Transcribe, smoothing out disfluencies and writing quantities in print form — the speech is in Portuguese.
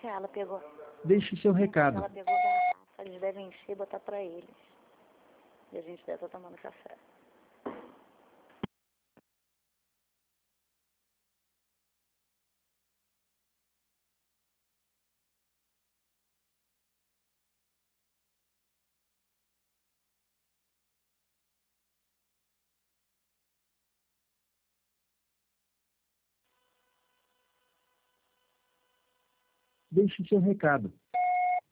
Que ela pegou. Deixe seu recado. Ela pegou a garrafa, eles devem encher e botar pra eles. E a gente deve estar tomando café. Deixe seu recado.